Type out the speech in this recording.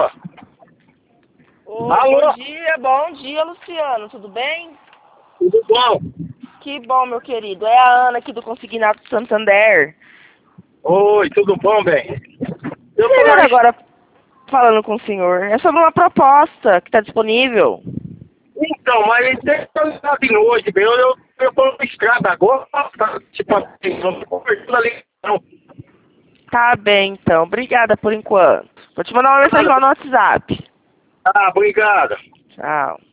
Oi, Alô? bom dia, Luciano, tudo bem? Tudo bom? Que bom, meu querido. É a Ana aqui do Consignato Santander. Oi, tudo bom, bem? Tô Eu tô ligando na... agora falando com o senhor. É sobre uma proposta que está disponível. Então, mas deixa eu ligar de noite, bem. Eu tô na estrada agora, tá? Tipo assim, não tô conversando ali, não. Tá bem, então. Obrigada por enquanto. Vou te mandar uma mensagem Nada. lá no WhatsApp. Ah, obrigado. Tchau.